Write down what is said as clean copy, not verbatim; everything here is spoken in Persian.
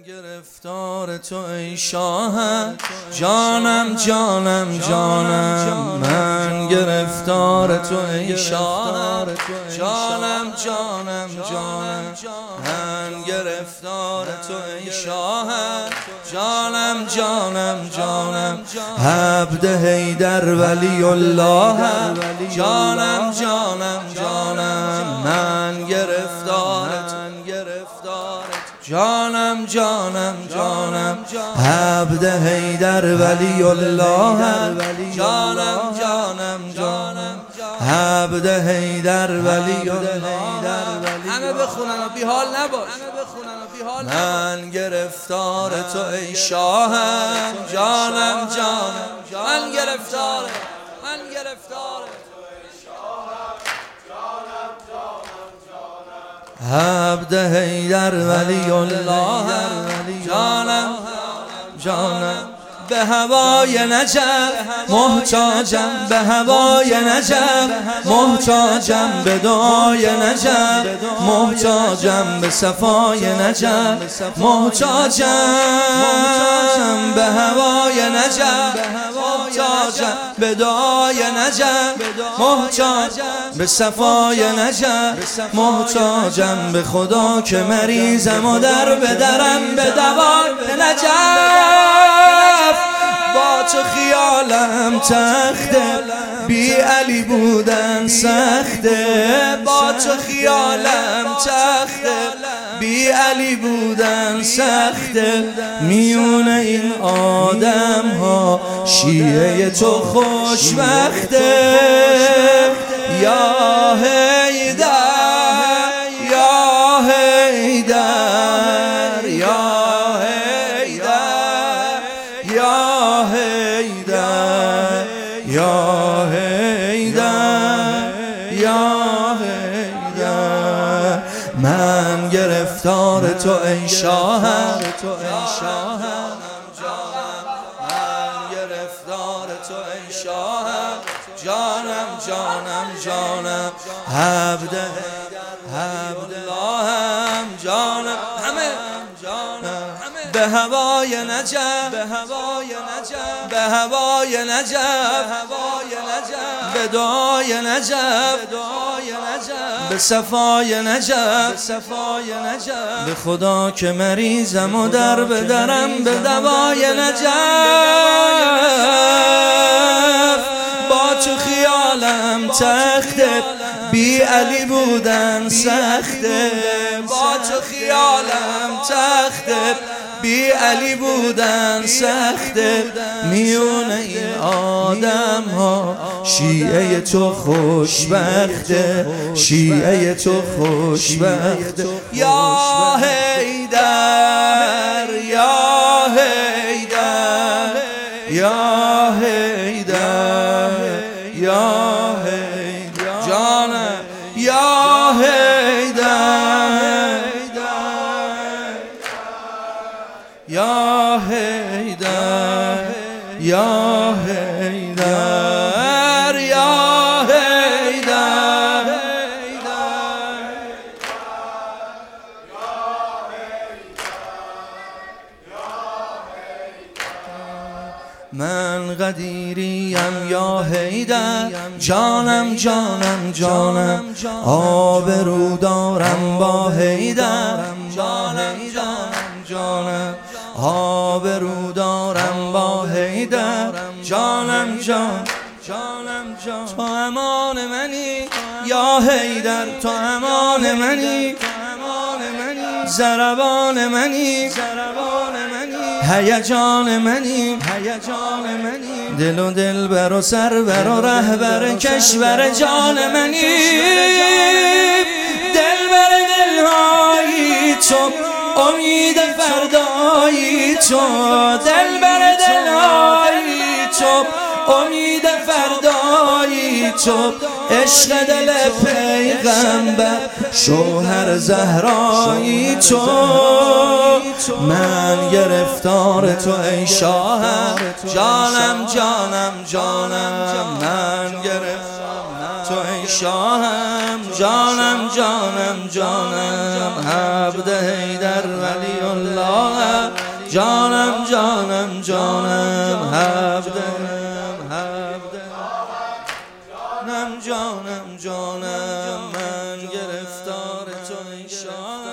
گرفتار تو ای شاهم، جانم جانم جانم، من گرفتار تو ای شاهم، جانم جانم جانم، من گرفتار تو ای شاهم، جانم جانم جانم، عبد حیدر ولی الله، جانم جانم جانم، من گرفتار جانم جانم جانم، عبد حیدر ولی الله، جانم جانم جانم، عبد حیدر ولی الله. همه بخونن و بی حال نباش. من گرفتار تو ای شاهم، جانم جانم، من گرفتار عبد حیدر ولی الله، جانم جانم، به هوای نجف محتاجم، به هوای نجف محتاجم، به دعای نجف محتاجم، به صفای نجف محتاجم، به هوای نجف محتاجم، به دعای نجف محتاجم، به صفای نجف محتاجم، به خدا که مریضم و در بدرم به دوای نجف. با تو خیالم تخته، بی علی بودن سخته، با تو خیالم تخته، بی علی بودن سخته، میون این آدم ها شیعه تو خوشبخته. یا حیدر یا حیدر یا یا حیدر یا حیدر یا حیدر، من گرفتار تو ای شاهم، من گرفتار تو ای شاهم، جانم جانم جانم، عبد اللهم جانم، همه به هوای نجف، به هوای نجف، به دعای نجف، به صفای نجف، به خدا که مریضم و در بدرم به دوای نجف. با تو خیالم تخته، بی علی بودن سخته، با تو خیالم تخته، بی علی بودن سخته، میون این آدم ها شیعه تو خوشبخته، شیعه تو خوشبخته. یا حیدر یا حیدر یا حیدر یا حیدر، جانم یا حیدر یا حیدر یا حیدر یا حیدر، من قدیریم یا حیدر، جانم جانم جانم، آبرو دارم با حیدر، جانم جانم جانم، آبرو دارم با حیدر، جانم جان جانم جان، تو امان منی یا حیدر، تو امان منی، ضربان منی، هیجان منی، دل و دلبر و سرور و رهبر کشور جان منی، دلبر دلهایی تو، امید فردایی تو، دلبر دلهایی تو، امید فردایی تو، عشق دل پیغمبر شوهر زهرایی تو، من گرفتار تو ای شاهم، جانم جانم جانم، من گرفتار تو ای شاهم، جانم جانم جانم، عبد حیدر ولی الله. جانم جانم جانم هبدم جانم جانم من گرفتار تو ای شاه